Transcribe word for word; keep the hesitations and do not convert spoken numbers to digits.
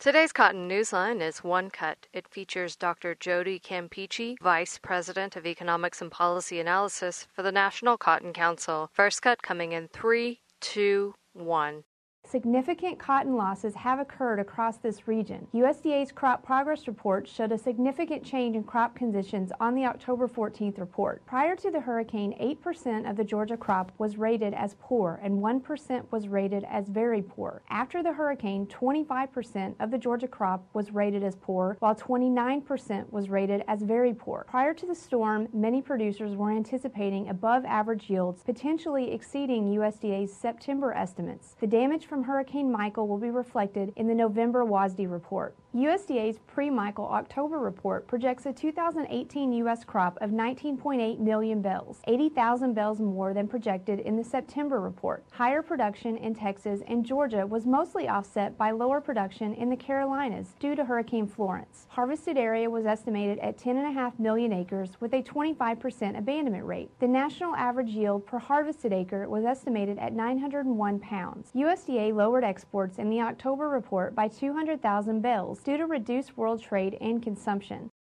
Today's Cotton Newsline is One Cut. It features Doctor Jody Campeachy, Vice President of Economics and Policy Analysis for the National Cotton Council. First cut coming in three, two, one. Significant cotton losses have occurred across this region. U S D A's crop progress report showed a significant change in crop conditions on the October fourteenth report. Prior to the hurricane, eight percent of the Georgia crop was rated as poor and one percent was rated as very poor. After the hurricane, twenty-five percent of the Georgia crop was rated as poor, while twenty-nine percent was rated as very poor. Prior to the storm, many producers were anticipating above average yields, potentially exceeding U S D A's September estimates. The damage from Hurricane Michael will be reflected in the November W A S D report. U S D A's pre-Michael October report projects a two thousand eighteen U S crop of nineteen point eight million bales, eighty thousand bales more than projected in the September report. Higher production in Texas and Georgia was mostly offset by lower production in the Carolinas due to Hurricane Florence. Harvested area was estimated at ten point five million acres with a twenty-five percent abandonment rate. The national average yield per harvested acre was estimated at nine hundred one pounds. U S D A lowered exports in the October report by two hundred thousand bales due to reduced world trade and consumption.